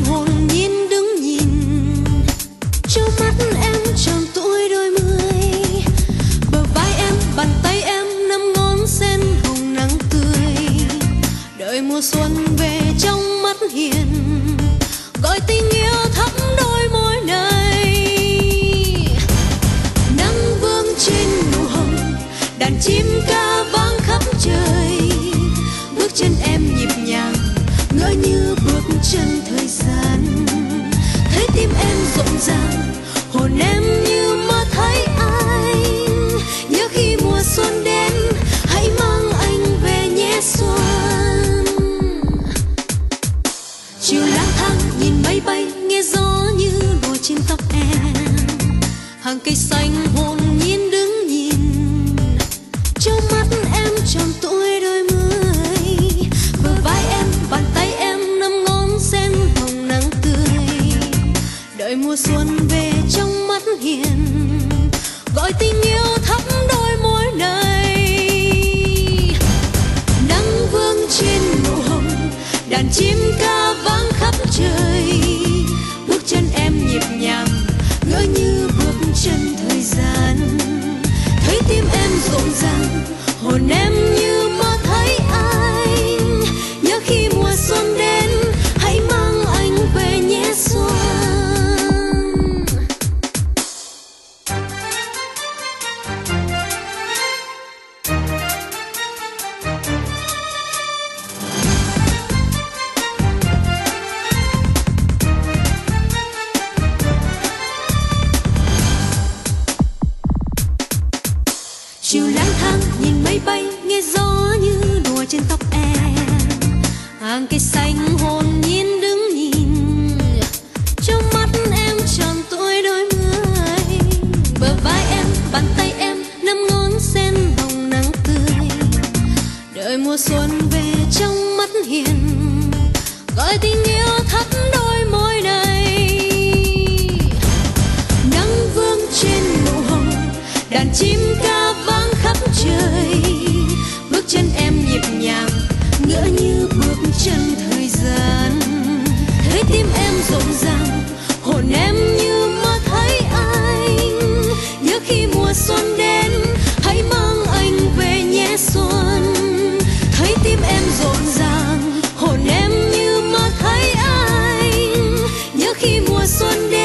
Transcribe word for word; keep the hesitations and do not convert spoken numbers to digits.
hồn nhiên đứng nhìn, trong mắt em tròn tuổi đôi mươi, bờ vai em bàn tay em năm ngón sen hồng nắng tươi, đợi mùa xuân về trong mắt hiền gọi tình yêu thắm đôi môi này. Nắng vương trên nụ hồng, đàn chim ca vang khắp trời, bước chân em nhịp nhàng ngỡ như bước chân thời gian, thấy tim em rộn ràng, hồn em như mơ thấy anh. Nhớ khi mùa xuân đến, hãy mang anh về nhé xuân. Chiều lang thang nhìn mây bay, nghe gió như lùa trên tóc em, hàng cây xanh hồn nhiên đứng nhìn, trong mắt em tròn tuổi đôi mươi, bờ vai em bàn tay em năm ngón sen hồng nắng tươi, đợi mùa xuân về trong mắt hiền gọi tình yêu thắm đôi môi này. Nắng vương trên nụ hồng, đàn chim ca vang khắp trời, bước chân em nhịp nhàng ngỡ như bước chân thời gian, thấy tim em rộn ràng, hồn em như mơ thấy anh. Nhớ khi mùa xuân đến, hãy mang anh về nhé xuân. Chiều lang thang nhìn mây bay, nghe gió như đùa trên tóc em, hàng cây xanh hồn nhiên đứng nhìn, trong mắt em tròn tuổi đôi mươi, bờ vai em bàn tay em năm ngón sen hồng nắng tươi, đợi mùa xuân về trong mắt hiền gọi tình yêu thắm đôi môi này. Nắng vương trên nụ hồng, đàn chim ca vang khắp trời, bước chân em nhịp nhàng ngỡ như bước chân thời gian, thấy tim em rộn ràng, hồn em như mơ thấy anh. Nhớ khi mùa xuân đến, hãy mang anh về nhé xuân, thấy tim em rộn ràng, hồn em như mơ thấy anh. Nhớ khi mùa xuân đến,